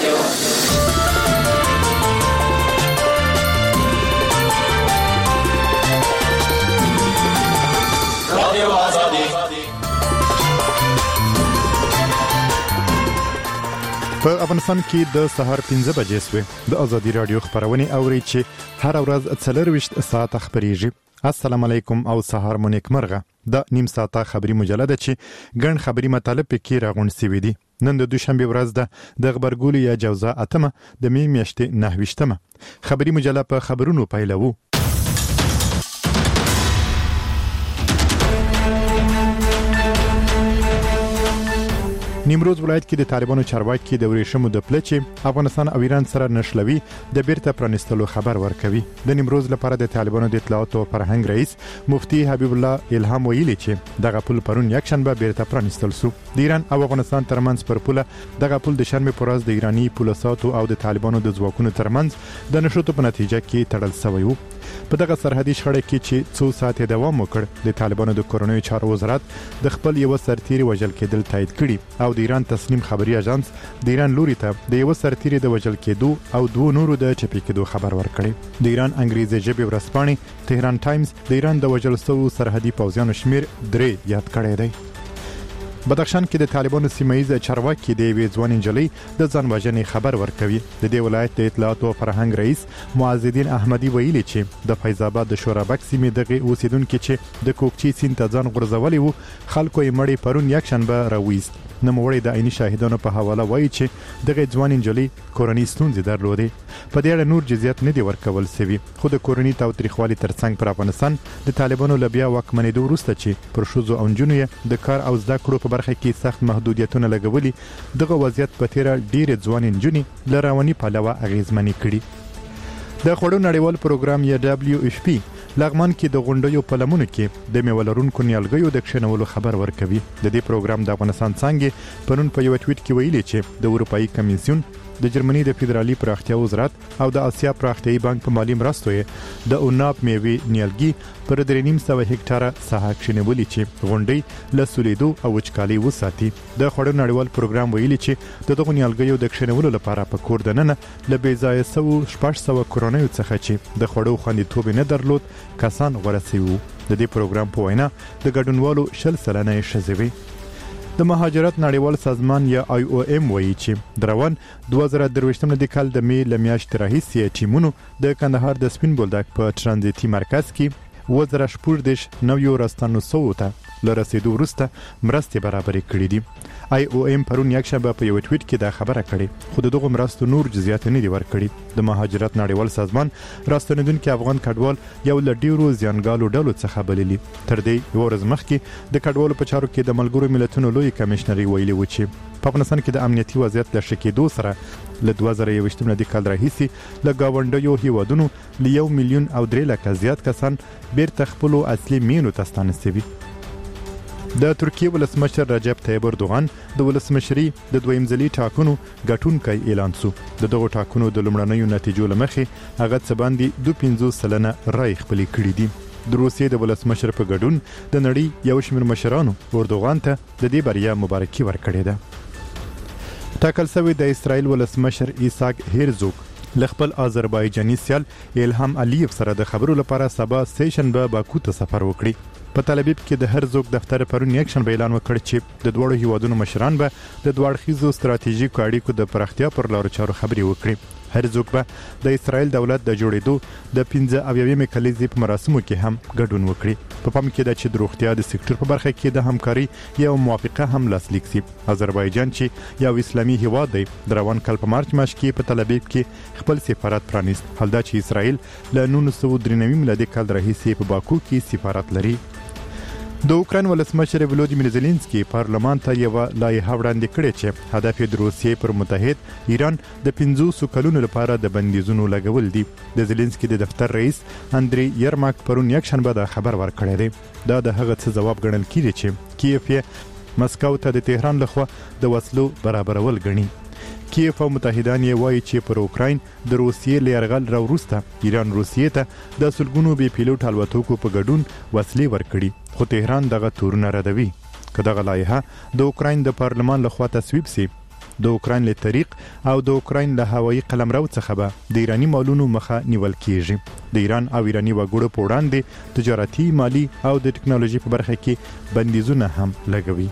په افغانستان کې د سهار 15 بجې سوې د ازادي رادیو خبرونه اوري چې هر ورځ 24 ساعت خبريږي. السلام علیکم او سهار مو نیکمرغه. د نیم ساعته خبري مجله ده چې ګڼ خبري مطالب پکې راغونډ سوي دي. نن د دوشنبه ورځ ده د خبرګولو یا جوزا اتمه د می میاشتې 9 خبري مجله په خبرونو پیلوو. نیمروز ولایت کې د طالبانو چارواکي د ورېشمو د پلچې افغانستان او ایران سره نښلوي د بیرته پرانستلو خبر ورکوي. د نیمروز لپاره د طالبانو د اطلاعات او فرهنګ رئیس مفتی حبیب الله الهام ویلي چې دغه پل پرون یکشنبه بیرته پرانستل سو. د ایران او افغانستان ترمنځ پر پوله دغه پل د شنبه پر ورځ د ایرانی پولیساتو او د طالبانو د ځواکونو ترمنځ د نشټو په نتیجه کې تړل شوی و. په دغه سرحدي شخړه کې چې څو ساعت دوام وکړ د طالبانو د کورونی چارو وزارت د خپل یو سرتیری وژل کېدل تایید کړي او د ایران تسنیم خبري اژانس د ایران لوري ته د یو سرتیری د وژل کېدو او دوه نورو د چپی کېدو خبر ورکړي. د ایران انګریزي ژبې ورځپاڼې تهران ټایمز د ایران د وژل شوو سرحدي پوځیانو شمیر 3 یاد کړی دی. بدخشان کې د طالبانو سیمایي چارواکي د وی ځوان انجلۍ د ځان وژنې خبر ورکوي. د دې ولایت د اطلاعات او فرهنګ رئیس معزالدین احمدي ویلي چې د فیض آباد د شورابک سیمې دغه اوسیدونکو چې د کوکچی سیند ته ځان غورځولي وو خلکو یې مړی پرون یکشنبه راويست. نوموړی د عیني شاهدانو په حواله وایي چې دغه ځوان انجلۍ کورونی ستونزې درلودې. په دې اړه نور جزئیات نه دی ورکول شوی. خو د کورونی تاوتریخوالي ترڅنګ پر افغانستان د طالبانو لبیا واکمنېدو وروسته چې پر شوزو او جنونو د کار او زده کړو په برخه کې سخت محدودیتونه لګولي دغه وضعیت په تیر ډیر ځوان انجونی لراونی پلوه اغیزمنې کړي. د خوړو نړیوال پروګرام یا WFP لغمان کې د غونډیو په لمنو کې د میولرونکو نیالګیو د کښینولو خبر ورکوي. د دې پروګرام د افغانستان څنګه پرون په یو ټویټ کې ویلي چې د اروپאי کمیسیون د جرمني د فدرالي پراختیا وزارت او د آسیا پراختیایي بانک په مالی مرستو د اوناپ میوې نیالګي پر 3.5 هکټاره ساحه کښینولې چې غونډۍ له سولیدو او وچکالي وساتي. د خوړو نړیوال پروګرام ویلي چې دغه نیالګیو د کښینولو لپاره په کور دننه ل بیځای 700 کورونیو څخه چې د خوړو خوندیتوب نه درلود کسان ورسېو. د دې پروګرام په وینا د ګډونوالو 60% شذوي. د مهاجرت نړیوال سازمان یا IOM وایي چې دروان 2023 د کال د می لمیاشتې راهیسې ټیمونو د کندهار د سپین بولدک په ترانزیتي مرکز کې 2014 راستانو سوته لرسېدو وروسته مرستې برابرې کړې دي. IOM پرون یکشنبه په یو ټویټ کې دا خبره کړې خو دغه مرستو نور جزئیات نه دي ورکړي. د مهاجرت نړیوال سازمان راستنیدونکو افغان کډوال یو ل ډیرو زیانګالو ډلو څخه بللي. تر دې یو ورځ مخکې د کډوالو په چارو کې د ملګرو ملتونو لوی کمشنري ویلي و چې په افغانستان کې د امنیتي وضعیت له شکېدو سره له 2021 د کال راهیسې له گاونډیو هیوادونو ل 1 میلیون او 3 لک زیات کسان بیرته خپل اصلي مینو ته ستانسوي. د ترکیه ولسمشر رجب طیب اردوغان د ولسمشري د دویم ځلي ټاکنو ګټونکي اعلان شو. دغه ټاکنو د لومړنیو نتیجو لمخې هغه څه باندې 250% رای خپل کړی دي. د روسیې د ولسمشر په ګډون د نړۍ یو شمېر مشرانو اردوغان ته د دې بریا مبارکي ورکړې ده. ټاکل شوی د اسرائیل ولسمشر ایساک هرزوګ لخپل آذربایجاني سیال الهام علیف سره د خبرو لپاره سبا سیشنبه باکو ته سفر وکړي. په تل ابیب کې د هرزوګ دفتر پرون یکشنبه اعلان وکړ چې د دوړو هیوادونو مشران به د دوړخیزو ستراتیژیکو اړیکو د پراختیا پر لارو چارو خبري وکړي. هرزوګ به د اسرائیل دولت د جوړېدو د 15 کلیزې په مراسمو کې هم ګډون وکړي. په پام کې ده چې د روغتیا د سکتور په برخه کې د همکاري یو موافقه هم لاسلیک شي. آذربایجان چې یو اسلامي هیواد دی د روان کال په مارچ میاشت کې په تل ابیب کې خپل سفارت پرانیست. حال دا چې اسرائیل له 1993 میلادي کال راهیسې په باکو کې سفارت لري. د اوکراین ولسمشر ولودیمیر زيلنسکي پارلمان ته یو لایحه وړاندې کړې چې هدف یې د روسیې پر متحد ایران د 500 کلونو لپاره د بندیزونو لګول دي. د زيلنسکي د دفتر رئیس اندري یرماک پرون یکشنبه دا خبر ورکړی دی. دا د هغه څه جواب ګڼل کیږي چې کیف یې مسکو ته د تهران لخوا د وسلو برابرول غني. کیف او متحدان یې وایي چې پر اوکراین د روسیې لیرغل راوروسته ایران روسیې ته د سلګونو بي پیلوټ الوتکو په ګډون وسلې ورکړي خو تهران دغه تورونه ردوي. که دغه لایحه د اوکراین د پارلمان لخوا تصویب شي د اوکراین له طریق او د اوکراین له هوایي قلمرو څخه به د ایرانی مالونو مخه نیول کیږي. د ایران او ایرانی وګړو په وړاندې تجارتي، مالی او د ټکنالوژي په برخه کې بندیزونه هم لګوي.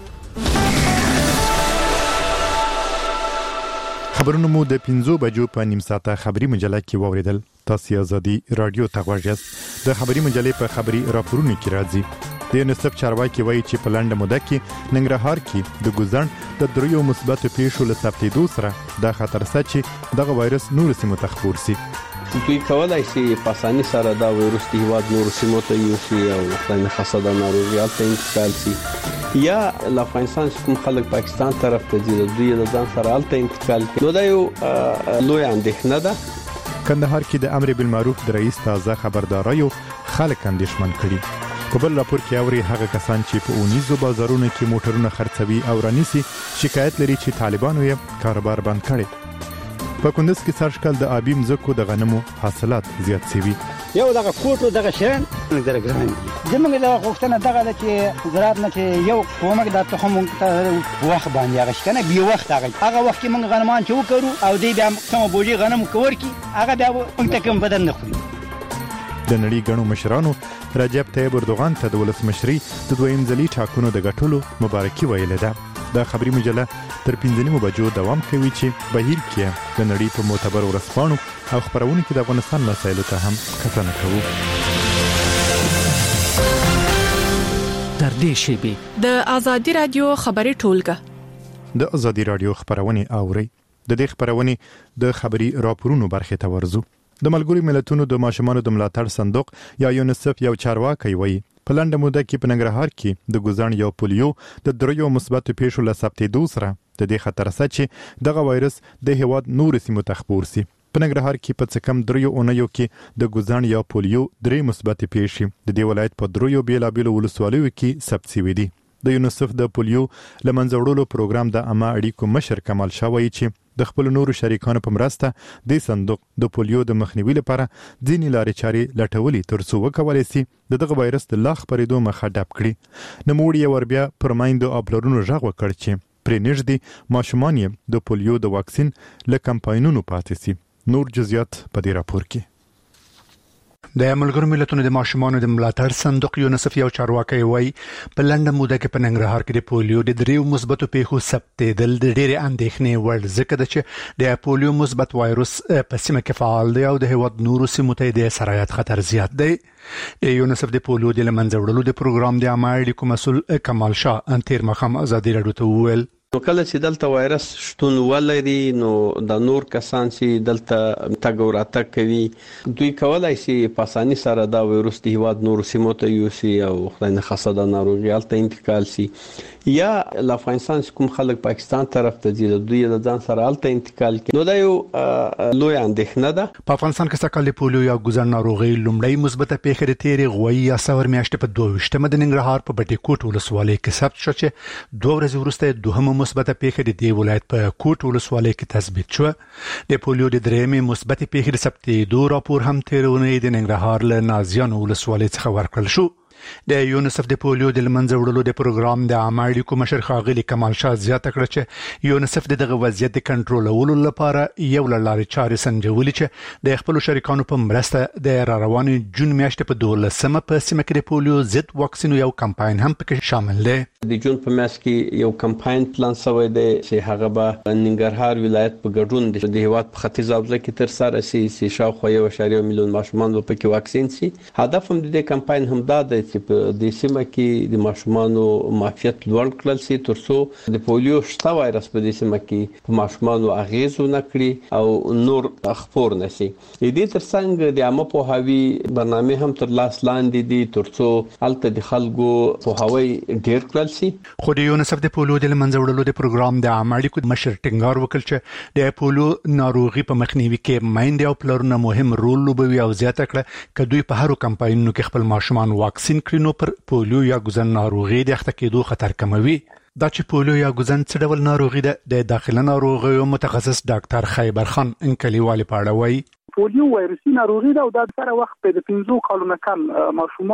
خبرونه مو د 5 بجو په نیم ساعته خبری مجله کې واوریدل. تاسو آزادي رادیو ته غواړئ. د خبری مجلې په خبری راپورونو کې راځي. د یونیسف چارواکي وایي چې په لنډه موده کې ننګرهار کې د ګوزن د دریو مثبتو پیښو له ثبتېدو سره د خطر سره چې دغه وایرس نور سیمو ته خپور شي. دوی کولای شي په اسانۍ سره دا وایرس د هیواد نور سیمو ته یوسي او خدای خاصه د ناروغي ته انتقال شي. یا له افغانستان کوم خلک پاکستان طرف ته ځي دوی د ځان سره الته انتقال کوي. نو دا یو لوی اندېښنه ده. کندهار کې د امر بالمعروف د رئیس تازه خبرداري خلک اندېښمن کړي. په بل راپور کې اوري هغه کسان چې په اونیزو بازارونو کې موټرونه خرڅوي او رانیسي شکایت لري چې طالبانو یې کاروبار بند کړي. په کندز کې سرشکل د آبی مزکو د غنمو حاصلات زیات شوي. یو دغه کوټو دغه شین دغه ګران زموږ د وختونه دغه چې زراعت نه چې یو کومک د تخم ته وخت باندې هغه کنه بي وخت هغه وخت کې موږ غنمان چې وکړو او دې بیا کوم بوجي غنم کور کی هغه بیا موږ کوم بدن نه خوري. د نړۍ غنو مشرانو رجب طيب اردوغان ته د ولسمشري د دویم ځلي ټاکنو د غټلو مبارکي ویلې ده. د خبري مجله تر 5 بجو دوام کوي چې بهیر کې د نړۍ په معتبر ورسپانو او خبرونه کې د افغانستان مسایلو ته هم کتنه کوو. تر دې شی د آزادي رادیو خبري ټولګه د آزادي رادیو خبرونه اوري. د دې خبرونه د خبري راپورونو برخه ته ورزو. د ملګرو ملتونو د ماشومانو د ملاتړ صندوق یا یونیسف یو چارواکي وایي په لنډه موده کې په ننګرهار کې د ګوزن یو پولیو د دریو مثبتو پیښو له ثبتېدو سره د دې خطر سره چې دغه وایرس د هیواد نور سیمو ته خپور شي. په ننګرهار کې په څه کم دریو اونیو کې د ګوزن یو پولیو درې مثبتې پیښې د دې ولایت په دریو بیلابیلو ولسوالیو کې ثبت شوي دي. د یونیسف د پولیو لمنځه وړلو پروګرام د عامه اړیکو مشر کمال شاه وایي چې د خپل نورو شریکانو په مرسته د صندوق د پولیو د مخنیوي لپاره ځینې لارې چارې لټولې ترڅو وکولای شي دغه وایرس د لا خپرېدو مخه ډب کړي. نوموړي وربیا پر مایندو او پلرونو غږ وکړ چې پرې نږدې ماشومان یې د پولیو د واکسین له کمپاینونو پاتې شي. نور جزئیات په دې راپور کې. د ملګرو ملتونو د ماشومانو د ملاتړ صندوق یونیسف یو چارواکي وایي په لنډه موده کې په ننګرهار کې د پولیو د دریو مثبتو پیښو ثبتېدل د ډېرې اندېښنې وړ ځکه چې د پولیو مثبت وایرس په سیمه کې فعال دی او د هیواد نورو سیمو ته د سرایت خطر زیات دی. یونیسف د پولیو د لمنځه وړلو د پروګرام د عامه اړیکو مسؤل کمال شاه تیر مخام آزادي رادیو ته وویل نو کله چې دلته وایرس شتون ولري نو د نور کسان چې دلته تګ او راتګ کوي دوی کولای شي په اسانۍ سره دا وایرس د هیواد نور سیمو ته یوسي او خدای خاصه د ناروغي ته انتقال شي. یا له افغانستان کوم خلک پاکستان طرف ته ځي دوی د ځان سره الته انتقال کوي. نو دا یو لوی اندېښنه ده. په افغانستان کې سکهال پولیو یا ګوزن ناروغي لومړی مثبته پیښه د تیرې غوي یا سور میاشتې په 22 د ننګرهار په بټي کوټ ولسوالۍ کې ثبت شو چې 2 ورځې وروسته دوهمه مثبته پیښه د دې ولایت په کوټ ولسوالۍ کې تثبیت شو. د پولیو د درېمې مثبته پیښې د ثبتېدو راپور هم تیرونه د ننګرهار له نازیانو ولسوالۍ څخه ورکړل شو. د یونیسف د پولیو د لمنځه وړلو د پروګرام د عامه اړیکو مشر ښاغلي کمال شاه زیاته کړه چې یونیسف دغه وضعیت د کنټرولولو لپاره یو لارې چارې سنجولې چې د خپل شریکانو په مرسته د رواني جون میاشتې په 12مه په سیمه کې د پولیو ضد واکسین یو کمپاین هم پکې شامل دی. د جون په میاشت کې یو کمپاین پلان شوی دی چې هغه به ننګرهار ولایت په ګډون د هیواد په ختیځ حوزه کې تر سره شي چې شاوخوا 1.1 میلیون ماشومان به پکې واکسین شي. هدف هم د دې کمپاین هم دا دی چې په د سیمه کې د ماشومانو معافیت لوړ کړل شي ترڅو د پولیو شته وایرس په دې سیمه کې په ماشومانو اغیز ونه کړي او نور خپور نشي. د دې ترڅنګ د عامه پوهاوي برنامه هم تر لاس لاندې دي ترڅو الته د خلکو پوهاوی ډیر کړل شي. خو د یونیسف د پولیو د لمنځه وړلو د پروګرام د عامه اړیکو مشر ټینګار وکړ چې د پولیو ناروغي په مخنیوي کې مایندې او پلرونه مهم رول لوبوي او زیاته کړه چې دوی په هرو کمپاینونو کې خپل ماشومان واکسین کړي نو پر پولیو یا ګوزن ناروغي د اخته کېدو خطر کموي. دا چې پولیو یا ګوزن څه ډول ناروغي ده د داخله ناروغیو متخصص ډاکټر خیبر خان انکلیوالي پاړوي. پولیو وایرسي ناروغي ده او د سره وخت په 15 کلونو کم ماشومان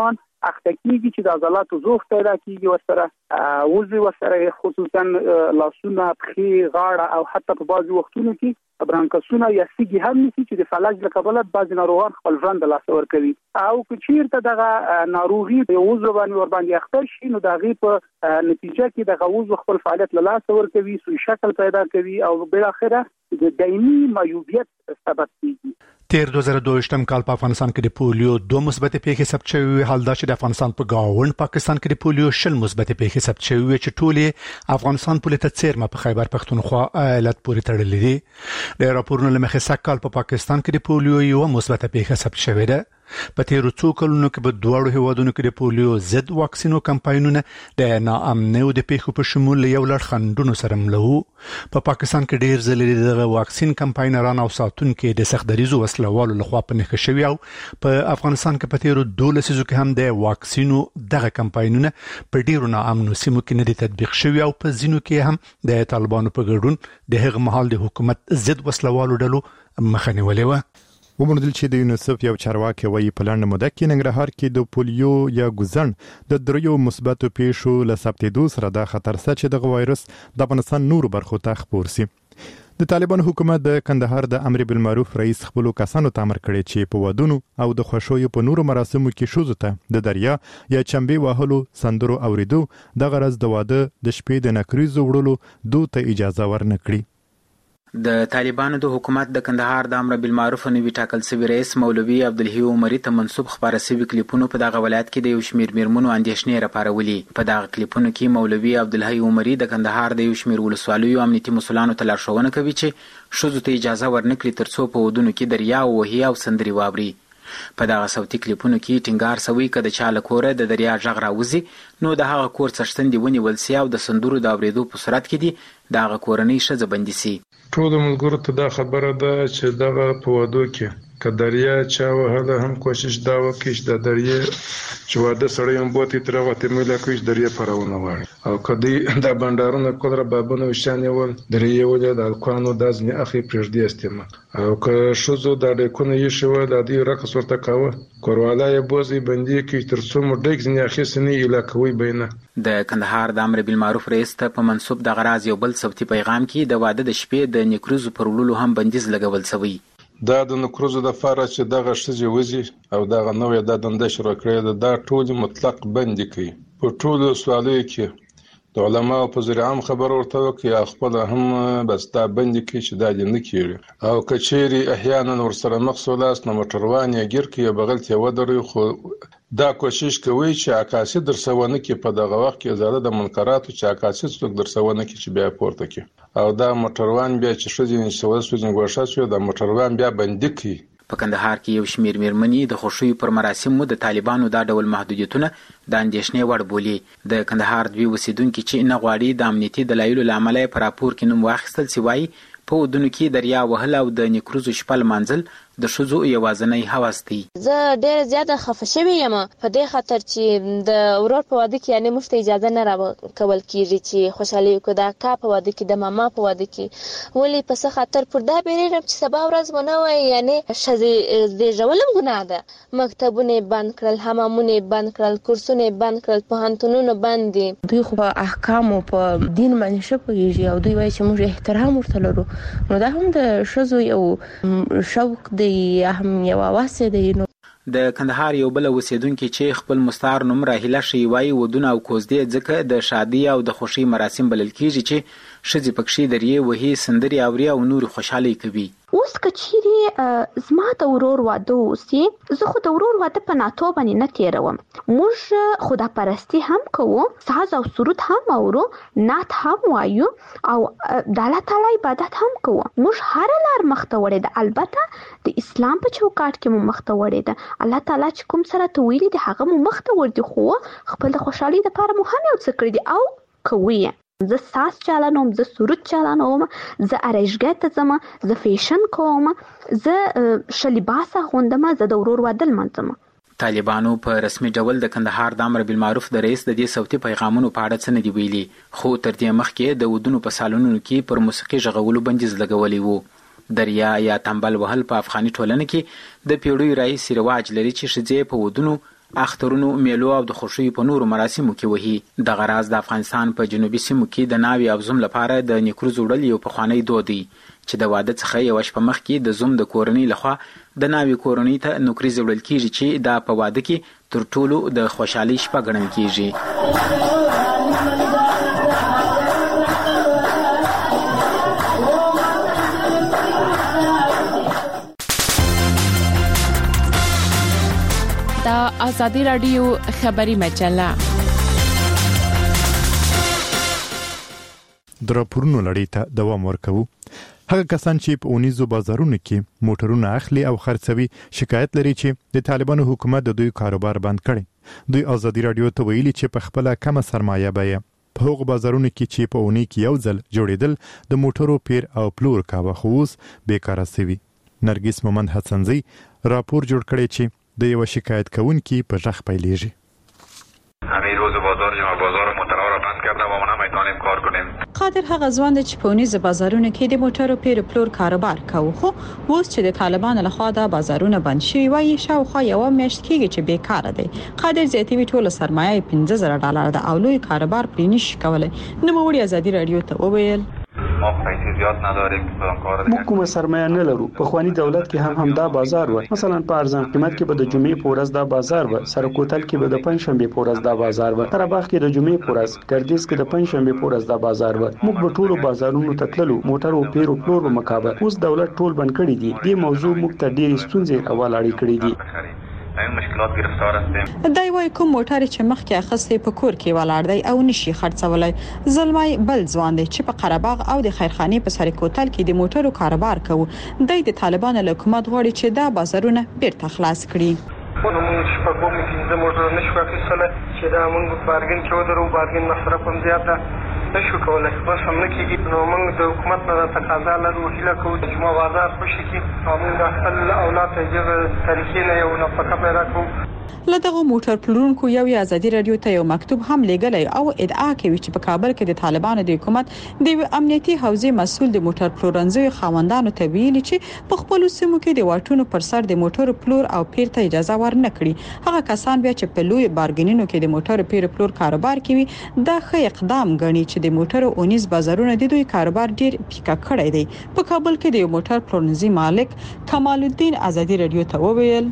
اخته کیږي چې د عضلاتو زوخ پیدا کیږي ورسره وزي ورسره خصوصا لاسونه پښې غاړه او حتی په بعضي وختونو کې برانکسونه یا سیګي هم نشي چې د فلج له کبله بعض ناروغان خپل ژوند له لاسه ورکوي او چیرته دغه ناروغي د وزو باندې اخته شي نو دغه په نتیجه کې دغه وزو خپل فعالیت له لاسه ورکوي سوی شکل پیدا کوي او بل اخره د دایمي معیوبیت سبب کیږي. تیر 2022 کال په افغانستان کې د پولیو 2 مثبت پیښې ثبت شوې، حال دا چې د افغانستان په گاوند پاکستان کې د پولیو 0 مثبت پیښې ثبت شوې چې ټولې افغانستان پولیس ته څیرمه په خیبر پختونخوا ایالت پورې تړلې دي. د راپورونو لمخې سکهال په پاکستان کې د پولیو 1 مثبت پیښه ثبت شوې ده. په تیرو څو کلونو کې په دوړو هیوادونو کې د پولیو ضد واکسینو کمپاینونه د ناامنۍ د پیښو په شمول یو لړ خنډونو سره مل وو. په پاکستان کې ډیر ځلې د واکسین کمپاینران او ساتونکو د سختدریزو وسلوالو لخوا په نښه شوی او په افغانستان کې په تیرو 12 لسیزو کې هم د واکسینو دغه کمپاینونه په ډیرو ناامنو سیمو کې نه دي تطبیق شوی او په ځینو کې هم د طالبانو په ګډون د هغه مهال د حکومت ضد وسلوالو ډلو مخه نیولې و. ومنځل چې د یونیسف یو چارواکي وایي په لاندې موده کې ننګرهار کې د پولیو یا ګوزن د دریو مثبتو پیښو له ثبتېدو سره د خطر سره چې د وایرس د افغانستان نورو برخو ته خپور سي. د طالبان حکومت د کندهار د امر بالمعروف رئیس خپل کسانو ته امر کړی چې په ودونو او د خوشوي په نورو مراسمو کې شوزو ته د دریا یا چمبي وهلو سندرو اوریدو د غرض د واده د شپې د نکریزو وړلو دوی ته اجازه ورنکړي. د طالبانو د حکومت د کندهار د امر بالمعروف نوی ټاکل شوی رئیس مولوي عبدالحی عمری ته منسوب خبره شوی کلیپونو په دغه ولایت کې د یو شمیر میرمنو اندیشنې راپارولي. په دغه کلیپونو کې مولوي عبدالحی عمری د کندهار د یو شمیر ولسوالیو امنیتي مسولانو ته لارښوونه کوي چې ښځو ته اجازه ورنکړي ترڅو په ودونو کې دریا وهي او سندري واوري. په دغه صوتي کلیپونو کې ټینګار شوی که د چا له کوره د دریا غږ راوځي نو د هغه کور څښتن دی ونیول سي او د سندرو د اورېدو په صورت کې دی د هغه کورنۍ ښځه بندي سي. ټول ملګرو ته دا خبره ده چې دغه په وادو کې که دریا چا وهله هم کوشش دا وکړي چې د دریا چې واده سړی هم بوتې تر هغه میله کوي چې دریا پرونه واړي او که دوی دا بنډارونه کول را بابونه وشانې ول دریا ولې د الکوانو دا ځنې اخی پرېږدي استعمال او که ښځو دا ډیکونه یې شوه د دوی رقص ورته کاوه کوروالا یې بوزي بندي کوي تر څو مو ډیک ځنې اخیستنې علاقوي بینه. د کندهار د امر بالمعروف رئیس ته په منسوب د غراز یو بل صوتي پیغام کې د واده د شپې د نیکروزو پر وړلو هم بندیز لګول شوی. دا د نکروزو د فاره چې دغه ښځې وځي او دغه نوې د دنده شروع کړې ده دا ټول مطلق بند کوي. په ټولو سوالیو کې د علماو په ذریعه هم خبر ورته وکړي خپل هم بس دا بند کوي چې دا دې نه کیږي او کچېری احیانا ورسره مخ سولاس نو موټروان یې ګیر کوي بغل ته ودرې خو دا کوشش کوي چې عکاسي درسونه کې په دغه وخت کې زړه د منکراتو چې عکاسي څوک درسونه کې چې بیا پورته کې او دا موټروان بیا چې شوزین سوځین ګوښه شو دا موټروان بیا بندي کوي. په کندهار کې یو شمیر میرمنې د خوشوي پر مراسمو د طالبانو دا ډول محدودیتونه د اندیشنې وړ بولي. د کندهار دوی اوسیدونکو چې نه غواړي د امنیتي دلایلو له امله په راپور کې نوم واخیستل سی وایي په ودونو کې دریا وهل او د نیکروزو شپه لمانځل د ښځو یوازینی هوس دی. زه ډېر زیاته خفه شوې یم په دې خاطر چې د ورور په واده کې یعنې موږ ته اجازه نه راکول کېږي چې خوشحالي وکړو د اکا په واده کې د ماما په واده کې ولې په څه خاطر پر دا بیریږم چې سبا ورځ به نه وای یعنې ښځې زېږول هم ګناه ده. مکتبونه یې بند کړل حمامونه یې بند کړل کورسونه یې بند کړل پوهنتونونه بند دي. دوی خو په احکامو په دین باندې ښه پوهېږي او دوی وایي چې موږ احترام ورته لرو نو دا هم د ښځو یو شوق دی یا هم یو واسه دی. د کندهار یو بل اوسیدونکو چې خپل مستعار نوم راهیله شي وایي ودونه او کوزدې ځکه د شادي او د خوشي مراسم بلل کیږي چې ښځې پکښې درې وهي سندري اوري او نور خوشحالي کوي. اوس کچيري زما د ورور واده اوسي زه خو د ورور واده په ناتو باندې نه تیروم. موږ خدا پرستی هم کوو ساز او سرود هم اورو نعت هم وایو او د الله تعالی عبادت هم کوو. موږ هر لار مخته وړې ده البته د اسلام په چوکاټ کې مو مخته وړې ده الله تعالی چې کوم سره ته ویلي دي هغه مو مخته وړي خو خپل د خوشحالي لپاره مو هم یو څه کړی دي او کوي. زه ساز چالانوم زه سرود چالانوم زه ارایشګاه ته ځم زه فیشن کوم زه ښه لباس اغوندم زه د ورور واده لمانځم. طالبانو په رسمي ډول د کندهار د امر بالمعروف د رئیس د دې صوتي پیغامونو په اړه څه نه دی ویلي خو تر دې مخکې د ودونو په سالونونو کې پر موسیقي غږولو بندیز لګولی وو. دریا یا تنبل وهل په افغاني ټولنه کې د پیړیو راهیسې رواج لري چې ښځې په ودونو اخترونو میلو او د خوشي په نورو مراسمو کې وهي د غراز د افغانستان په جنوبي سیمو کې د ناوی او زوم لپاره د نیکروز وړل یو پخوانی دود دی چې د واده څخه یو شپه مخکې د زوم د کورنۍ لخوا د ناوی کورنۍ ته نوکریز وړل کیږي چې دا په واده کې تر ټولو د خوشحالي شپه ګڼل کیږي. د آزادی رادیو خبری مجله درپورونو لړۍ ته دوام ورکوو. هغه کسان چې په اونیزو بازارونو کې موټرونه اخلي او خرڅوي شکایت لري چې د طالبانو حکومت د دوی کاروبار بند کړي. دوی آزادی رادیو ته ویلي چې په خپل کم سرمایه به په هغو بازارونو کې چې په اونۍ کې یو ځل جوړیدل د موټرو پیر او پلور کاوه خو اوس بیکاره سوي. نرګس مومند حسنزی راپور جوړ کړی چې د یو شکایت کوونکی په ژغ پیلېږي. همین روز بازار موترها را بند کرده و ما نمیتونیم کار کنیم. قادر هغه ځوان چې په اونیز بازارونو کې د موټرو پیر پلور کاروبار کوي خو اوس چې د طالبانو لخوا د بازارونه بند شي وایي شاوخوا یو میاشت کېږي چې بیکاره دي. قادر زیاتوي ټول سرمایه $15,000 د اولوی کاروبار پرې نشي کولای. نو موږ آزادی رادیو ته وویل ما پیسې زیات نداریم په کار موږ کومه سرمایه نه لرو. په خواني دولت کې هم دا بازار و. مثلا په ارزان قیمت کې به د جمعې په ورځ دا بازار و. سرکوتل کې به د پنځشنبه په ورځ دا بازار و. قرهباغ کې د جمعې په ورځ، ګردیز کې د پنځشنبه په ورځ دا بازار و. موږ په ټولو بازارونو ته تللو، موټر او پیر او پلور مکابه. اوس دولت ټول بند کړی دي. دې موضوع موږ ته ډېری ستونزې حواله کړې دي. این مشکلات گرفتار هستیم. دای وای کوم موټر چې مخکې اخستې په کور کې ولاړ دی او نشي خرڅولای. زلمای بل ځوان دی چې په قرهباغ او د خیرخانه په سر کوتل کې د موټرو کاروبار کوي. د طالبانو حکومت غواړي چې دا بازارونه بیرته خلاص کړي. موږ شپږم کې د موټر نشو اخیستل چې دا موږ بارګین کې ودرو بارګین مصرف هم زیاته نشو کولای. بس هم نه کېږي. نو موږ د حکومت نه تقاضا لرو هیله کوو چې ما بازار خوشي کړي او موږ خپل اولاد ته یو طریقې نه یو نفقه پیدا کوو. لدغه موټر پلورونکو یو آزادی رادیو ته یو مکتوب هم لګلای او ادعا کوي چې په کابل کې د طالبانو د حکومت د امنیتي حوزې مسول د موټر پلورنځي خاوندانو ته ویلي چې په خپل سیمو کې د واټونو پر سر د موټر پلور او پیر ته اجازه ورنه کړي. هغه کسان بیا چې په لوی بارګینونو کې د موټر پیر پلور کاروبار کوي دا ښه اقدام ګڼي چې د موټر اونیز بازارونه د دوی کاروبار ډیر پیکا کړی دی. په کابل کې د موټر پلورنځي مالک کمال الدین آزادی رادیو ته وویل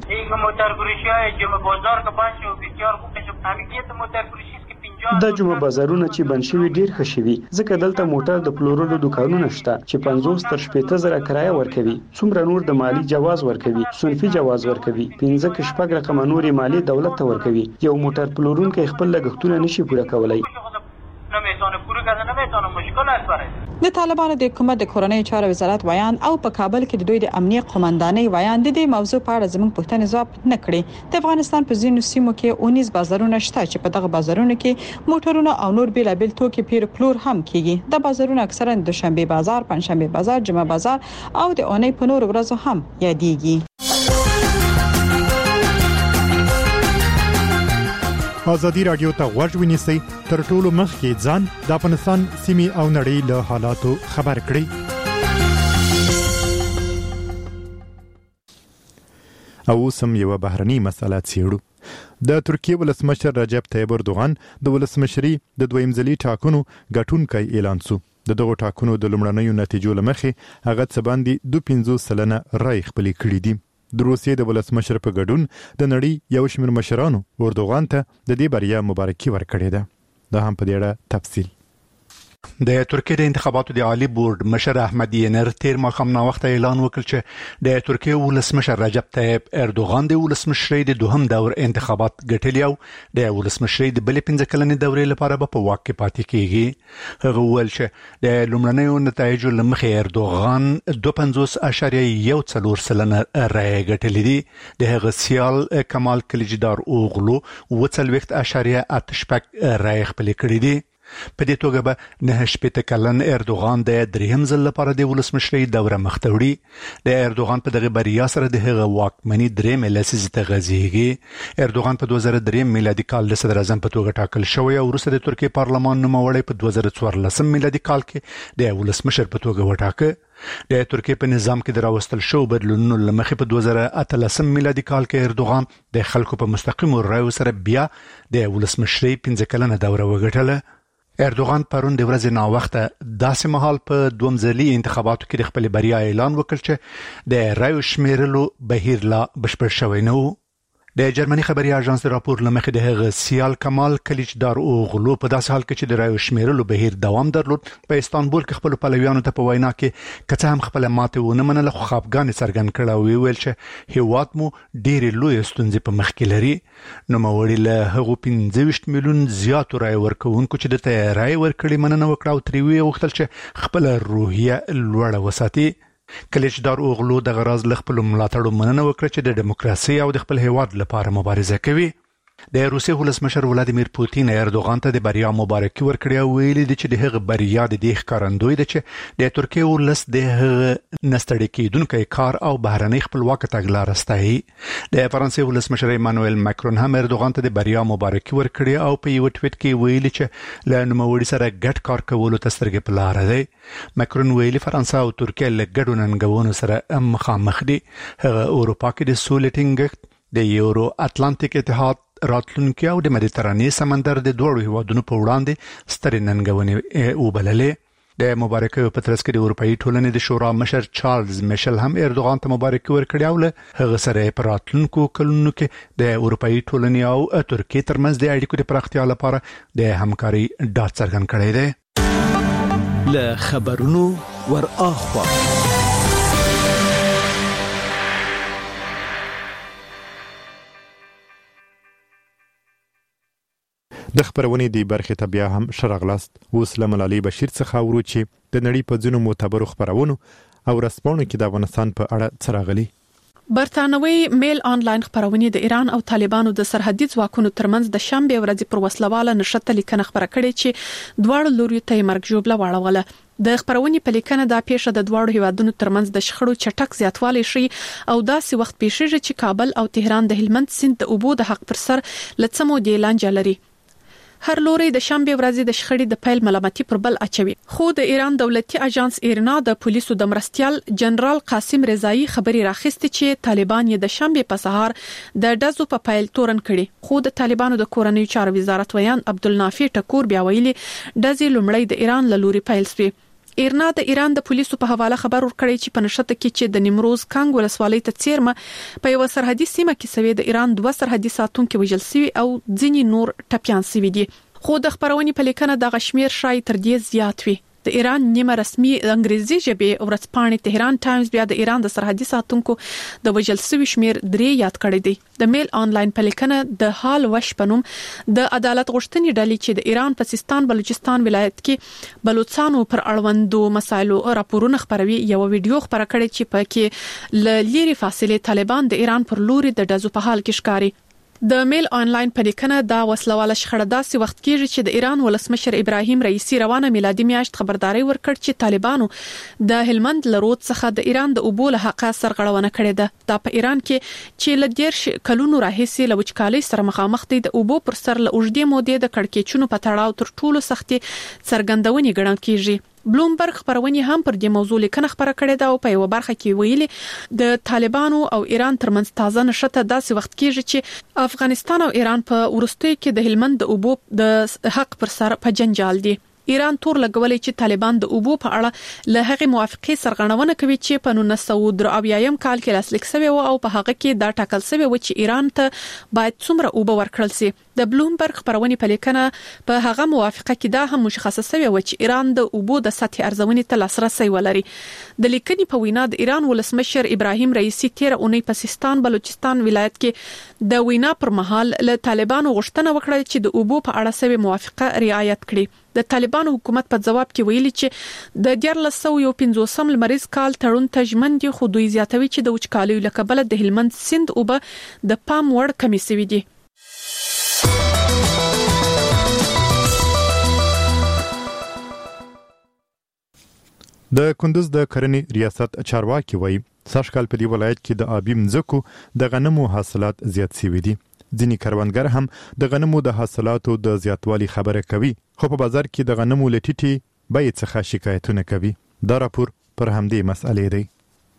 د جمعه بازارونه چې بند شوي ډیر ښه شوي ځکه دلته موټر د پلورلو دکانونه شته چې 50 تر 80,000 کرایه ورکوي. څومره نور د مالی جواز ورکوي، صنفي جواز ورکوي، 15 شپږ رقم نوري مالی دولت ته ورکوي. یو موټر پلورونکو خپل لګښتونه نشي پوره کولای. د طالبانو د حکومت د کورنۍ چارو وزارت ویان او په کابل کې د دوی د امنیت قومندانۍ ویان د دې موضوع په اړه زموږ پوښتنې ځواب نه کړي. د افغانستان په ځینو سیمو کې 19 بازارونه شته چې په دغه بازارونو کې موټرونه او نور بیلابل توکي پیر پلور هم کیږي. د بازارونو اکثرا د شنبه بازار، پنځشنبه بازار، جمعه بازار او د اونۍ په نور ورځو هم یادېږي. آزادی رادیو ته غوږ ونیسئ. تر ټولو مخکې ځان د افغانستان سیمې او نړۍ له حالاتو خبر کړئ. او سم یو بهرني مسله څېړو. د ترکیه ولسمشر رجب طیب اردوغان د ولسمشري د دویم ځلي ټاکنو ګټونکی اعلان شو. دغه ټاکنو د لومړنیو نتیجو لمخې هغه څه باندې 2.50% رای خپل کړی دي. د روسیې د ولسمشر په ګډون د نړۍ یو شمېر مشرانو اردوغان ته د دې بریا مبارکي ورکړې ده. دا هم په دې اړه تفصیل. د ترکیه د انتخاباتو د عالی بورډ مشر احمد ینر تیر ماښام ناوخته اعلان وکړ چې د ترکیه ولسمشر رجب طیب اردوغان د ولسمشرۍ د دوهم دور انتخابات ګټلي او د ولسمشرۍ د بلې 15 کلنې دورې لپاره په واک کې پاتې کیږي. هغه وویل چې د لومړنیو نتایجو لمخې اردوغان 2.14% رای ګټلې دي. د هغه سیال کمال کلیجدار اوغلو 40.8% رای خپل کړی دي. په دې توګه به 9 کلن اردوغان د دریم ځل لپاره د ولسمشرۍ دوره مخ ته وړي. د اردوغان په دغه بریا سره د هغه واکمنۍ درېمه لسیزه ته غځېږي. اردوغان په 2003 میلادي کال د صدر اعظم په توګه ټاکل شوی او وروسته د ترکیه پارلمان نوموړی په 2014 میلادي کال کې د ولسمشر په توګه وټاکه. د ترکیه په نظام کې د راوستل شو بدلونونو لمخې په 2018 میلادي کال کې اردوغان د خلکو په مستقیم رایو سره بیا د ولسمشرۍ 15 کلنه دوره وګټله. اردوغان پرون د ورځې نا وخته داسې مهال په دوم ځلي انتخاباتو کې د خپل بریا اعلان وکړ چې د رایو شمیرلو بهیر لا بشپړ شوی نه و. د جرمني خبري اژانس راپور لمخې د هغه سیال کمال کلیچدار اوغلو په داسې حال کې چې د رایو شمیرلو بهیر دوام درلود په استانبول کې خپل پلویانو ته په وینا کې کڅه هم خپل ماته ونه منله خو خپګان څرګند کړه او ویل چې هیواد مو ډېری لوی ستونزې په مخ کې لري. نو موړي له هغه 15 میلیون زیات رای ورکوونکو چې د رای ورکړي مننه وکړه او تری ویل چې خپل روحیه لوړه وساتي. کلیچدار اوغلو د غراز لخپل ملاتړو مننه وکړه چې د دیموکراسي او د خپل هیواد لپاره مبارزه کوي. د روسیې ولسمشر ولادیمیر پوتین اردوغان ته د بریا مبارکي ورکړه او ویلي دي چې د هغه بریا د دې ښکارندوی ده چې د ترکیه ولس د هغه نستړی کیدونکو کار او بهرنۍ خپلواک تګلارې ستایي. د فرانسې ولسمشر ایمانوئل ماکرون هم اردوغان ته د بریا مبارکي ورکړه او په یو ټویټ کې ویلي چې له نوموړي سره ګډ کار کولو ته سترګې په لار دی. ماکرون ویلي فرانسه او ترکیه له ګډو ننګونو سره مخامخ دي. هغه اروپا کې د سولې ټینګښت د یورو اتلانتیک اتحاد راتلونکي او د مدیترانې سمندر د دوړو هیوادونو په وړاندې سترې ننګونې وبللې. د مبارکۍ په ترڅ کې د اروپאי ټولنې د شورا مشر چارلز میشل هم اردوغان ته مبارکي ورکړه او له هغه سره په راتلونکو کلونو کې د اروپאי ټولنې او ترکیه ترمنځ د اړیکو د پراختیا لپاره د همکاري ډاډ څرګند کړی دی. له خبرونو ور اخوا د خبرونې دی برخه ته بیا هم شرغلاست وسلم علي بشیر څخه ورو چې د نړۍ په ځینو معتبرو خبرونو او رسپانو کې د افغانستان په اړه څرغلي. برتانوي میل آنلاین خبرونه د ایران او طالبانو د سرحدي ځواکونو ترمنځ د شنبه ورځې پر وسلواله نشته لیکنه خبره کړې چې دواړو لوري ته مرګ جوړه واړوله. د خبرونې په لیکنه دا پیښه د دواړو هیوادونو ترمنځ د شخړو چټک زیاتوالی شي او داسې وخت پیښیږي چې کابل او تهران د هلمند سیند د اوبو د حق پر سر لڅمو دی لانجه لري. هر لوري د شنبه ورځې د شخړې د پیل ملامتي پر بل اچوي. خو د ایران دولتي اژانس ایرنا د پولیسو د مرستيال جنرال قاسم رضایی خبري راخسته چې طالبان یې د شنبه په سهار د دزو په پیل تورن کړي. خو د طالبانو د کورنۍ چارو وزارت ویان عبدالنافع ټکور بیا ویلي دزي لومړی د ایران له لوري پیل شوی. ایرنا د ایران د پولیسو په حواله خبر ورکړی چې په نشته کې چې د نیمروز کانګ ولسوالۍ ته چیرمه په یو سرحدي سیمه کې سوي د ایران 2 سرحدي ساتونکو وژل شوی او ځینی نور ټپيان شوی دي. خو د خبرونې په لیکنه د غشمیر شای تر دې زیات وي. د ایران نیمه رسمي انګریزي ژبه ورځپاڼې تهران ټایمز بیا د ایران د سرحدي ساتونکو د وژل شوی شمیر 3 یاد کړی دی. د میل آنلاین په لیکنه د حال وش پنوم د عدالت غوښتنې ډلې چې د ایران په سیستان بلوچستان ولایت کې بلوچستانو پر اړوندو مسایلو راپورونه خبروي یو ویډیو خبره کړې چې پکې لری فاصله طالبان د ایران پر لوري د دزو په حال کې ښکاری. د میل آنلاین په لیکنه دا وسلواله شخړه داسې وخت کېږي چې د ایران ولسمشر ابراهیم رئیسی روانه میلادي میاشت خبرداري ورکړ چې طالبانو د هلمند لرود څخه د ایران د اوبو له حقه سرغړونه کړې ده. دا په ایران کې چې ل 10 کلونو راهیسې له وچکالۍ سره مخامخ دي د اوبو پر سر له اوږدې مودې د کړکېچونو په تړاو تر ټولو سختي څرګندونې ګڼل کېږي. بلومبرګ خبرونه هم پر دې موضوع لیکنه خبره کړې ده او په یو برخه کې ویلي د طالبانو او ایران ترمنځ تازه نشته داسې وخت کېږي چې افغانستان او ایران په ورستۍ کې د هلمند د اوبو د حق پر سر په جنجال دي. ایران تور لګولې چې طالبان د اوبو په اړه له هغه موافقه سرغړونه کوي چې په 1993 کال کې لاسلیک شوی او په هغه کې دا ټاکل شوی و چې ایران ته باید څومره اوبه ورکړل شي. د بلومبرګ خبرونه په لیکنه په هغه موافقه کې دا هم مشخصه شوی و چې ایران د اوبو د سطح ارزونې ته لاسرسي ولري. د لیکنې په وینا د ایران ولسمشر ابراهیم رئیسی 13 اونۍ په سیستان بلوچستان ولایت کې د وینا پر مهال له طالبانو غوښتنه وکړه چې د اوبو په اړه سوي موافقه رعایت کړي. د طالبانو حکومت په جواب کې ویلي چې د 1950 لمریز کال تړون ته ژمن دي خو دوی زیاتوي چې د وچکالۍ له کبله د هلمند سیند اوبه د پام وړ کمی شوي دي. د کندوز د کرنې ریاست چارواکي وایي سږکال په دې ولایت کې د آبي مځکو د غنمو حاصلات زیات شوي دي. ځینې کروندګر هم د غنمو د حاصلاتو د زیاتوالي خبره کوي خو په بازار کې د غنمو لټیټي بیې څخه شکایتونه کوي. دا راپور پر همدې مسئلې دی.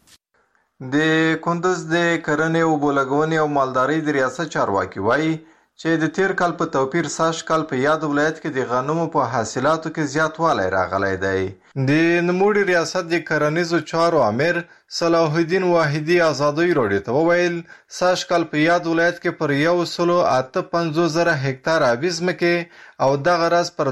د کندز د کرنې او بولګونې او مالدارۍ د ریاست چارواکي وایي چې د تیر کال په توپیر ساش کال په یاد ولایت کې د غنمو په حاصلاتو کې زیاتوالی راغلی دی. د نوموړي ریاست د کرنیزو چارو امیر صلاح الدین واحدي ازادۍ راډیو ته وویل ساش کال په یاد ولایت کې پر 158,000 هکتار آبي ځمکې او دغه راز پر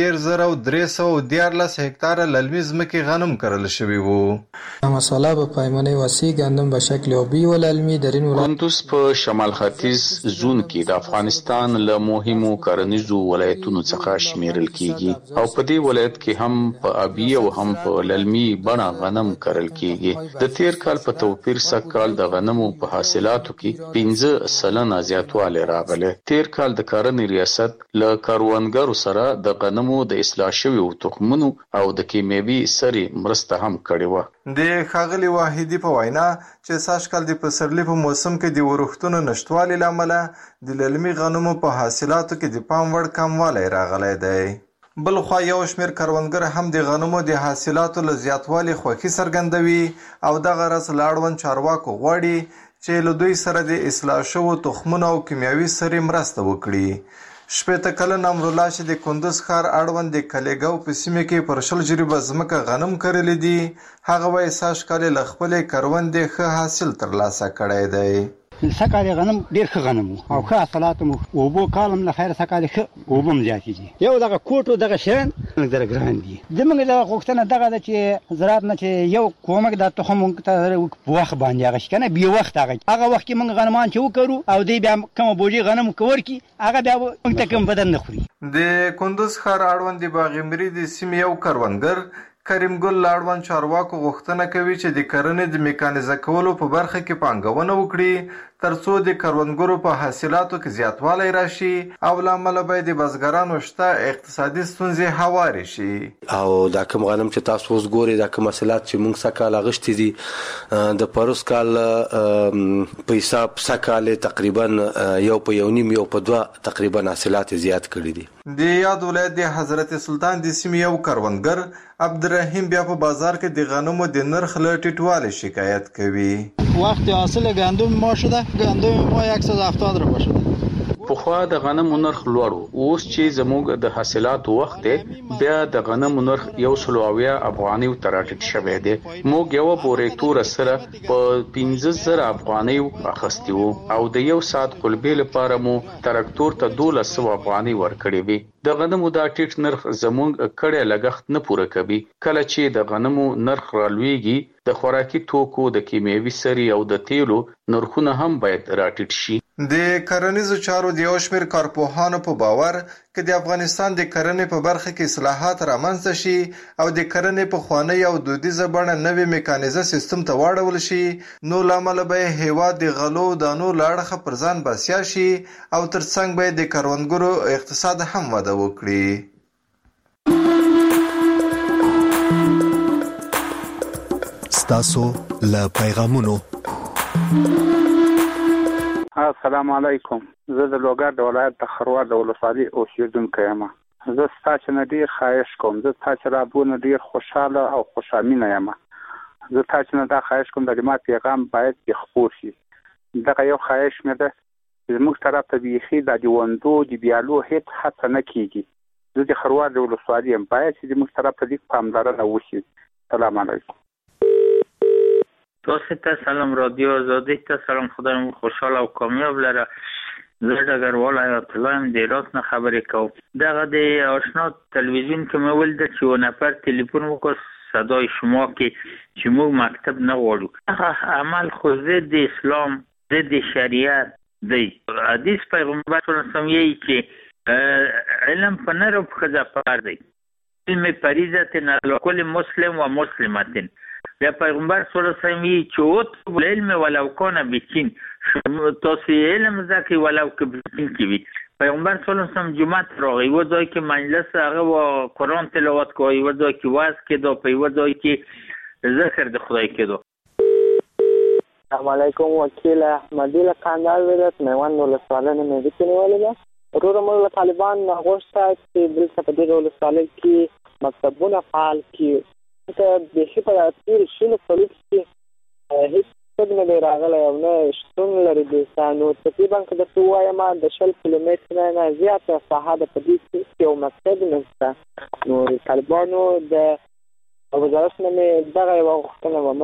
9,314 هکتار للمي ځمکې غنم کرل شوي وو. مساله به پیمانه وسیع گندم به شکل آبی و للمی در این ولایت کندوز په شمال ختیځ زون کې د افغانستان له مهمو کرنیزو ولایتونو څخه شمیرل کیږي او په دې ولایت کې هم په آبي او هم په للمي بڼه غنم کرل کیږي. د تیر کال په توپیر سږ د غنمو په حاصلاتو کې 15% زیاتوالی راغلی. تیر کال د کرنې ریاست له کروندګرو سره د غنمو د اصلاح شویو تخمونو او د کیمیاوي سرې مرسته هم کړې وه. د ښاغلي واحدي په وینا چې سږ کال د پسرلي په موسم کې د ورښتونو نشتوالي له امله د للمي غنمو په حاصلاتو کې د پام وړ کموالی راغلی دی. بل خو یو شمیر کروندګر هم د غنمو د حاصلاتو له زیاتوالي خوښي څرګندوي او دغه راز له اړوند چارواکو غواړي چې له دوی سره د اصلاح شوو تخمونو او کیمیاوي سرې مرسته وکړي. 80 کلن امرالله چې د کندوز ښار اړوند د کلیګاو په سیمه کې پر 100 جریبه ځمکه غنم کرلی دي، هغه وایي سږ کال له خپلې کروندې ښه حاصل ترلاسه کړی دی. سکال غنم ډیر ښه غنم او ښه حاصلات مو اوبو کالم له خیر سکال ښه اوبم زیاتې دي. یو دغه کوټو دغه شین در ګران دي. زموږ د غوښتنه دغه ده چې زراعت نه چې یو کومک د تخم ته وخت باندې هغه کنه بیا وخت هغه وخت کې موږ غنمان چې وکړو او دی بیا کوم بوجي غنم کور کی هغه بیا موږ ته کوم بدن نه خوري. د کندوز ښار اړوند د باغمري د سیمې یو کروندګر کریم ګل لاړوان چارواکو غوښتنه کوي چې د کرنې د میکانیزه کولو په برخه کې پانګونه وکړي ترڅو د کروندګرو په حاصلاتو کې زیاتوالی راشي او له امله به د بزګرانو شته اقتصادي ستونزې هوارې شي. او دا کوم غنم چې تاسو اوس ګورئ دا کوم حاصلات چې موږ سږکال اغوښتي دي د پروس کال په حساب سږکال تقریبا یو په 1.5 یو په 2 تقریبا حاصلات زیات کړي دي. د یاد ولایت د حضرت سلطان د سیمې یو کروندګر عبدالرحیم بیا په بازار کې د غنمو د نرخ له ټیټوالي شکایت کوي. وقتی حاصل گندم ما شده گندم ما 170 روپیه شده. پخوا د غنمو نرخ لوړ و، اوس چې زموږ د حاصلاتو وخت دی بیا د غنمو نرخ 170 افغانۍ ته راټیټ شوی دی. موږ یو بورې تور سره په 15,000 افغانۍ اخیستي وو او د یو ساعت قلبې لپاره مو تراکتور ته 1200 افغانۍ ورکړې وي. د غنمو دا ټیټ نرخ زموږ کړه لګښت نه پوره کوي. کله چې د غنمو نرخ رالويږي د خوراکي توکو د کیمیاوي سرې او د تیلو نرخونه هم باید راټیټ شي. د کرنیزو چارو د یو شمیر کارپوهانو په باور که د افغانستان د کرنې په برخه کې اصلاحات رامنځته شي او د کرنې په خوانی او دودیزه بڼه نوې میکانیزه سیستم ته واړول شي نو لامل به هیواد د غلو دانو لاړه پر ځان بسیا شي او ترڅنګ به د کروندګرو اقتصاد هم وده وکړي. ستاسو له پیغامونو. السلام علیکم. زه د لوګر د ولایت د خروار د ولسوالۍ اوسیدونکی یم. زه ستاسو نه ډیر خواهش کوم. زه تاسو رابونه ډیر خوشاله او خوشامینه یم. زه تاسو نه دا خواهش کوم د ما پیغام باید خپور شي. دغه یو خواهش مې ده چې موږ طرف ته بیخي د دیوندو د بیالو هیڅ هڅه نه کیږي. زه د خروار د ولسوالۍ یم. باید چې موږ طرف ته لیک پاملرنه وشي. سلام علیکم. تاسو ته سلام رادیو آزادی ته سلام. خدایم خوشحاله او کامیاب لره. زه ډګروال آیت الله ام د هرات نه خبرې کوم. دغه د آشنا تلویزیون کې مې ولید چې یو نفر تلیفون وکړ صدای شما کې چې موږ مکتب نه غواړو. هغه عمل خو ضد اسلام ضد شریعت دی. حدیث پیغمبر صلی الله علیه وسلم یې چې علم په نر او ښځه فرض دی. علم فریضه علی کل مسلم و مسلمه. یا پیغمبر صلی الله علیه وسلم چې او علم ولو کان بچین تاسو علم زکه ولو که بچین کی وي. پیغمبر صلی الله علیه وسلم جمعه راغی و ځای کې مجلس هغه و قرآن تلاوت کوي و ځای کې واعظ کېدو په و ځای کې ذکر د خدای کېدو. السلام علیکم. وکیل احمدی له قندهار ولایت میوند ولسوالۍ نه مې وکړولې ده. ورور موږ طالبان غوښته چې بل څه په دې ولسوالۍ کې مکتبونه فعال کړي ته د شي په تیر شنو فلوس کې هیڅ څه نه راغلی او نه شتون لري د سانو تقریبا که د وایم د 10 کیلومتره نه زیاته ساحه د پدې کې یو مقصد نشته نو طالبانو د وزارت نه دغه یو غوښتنه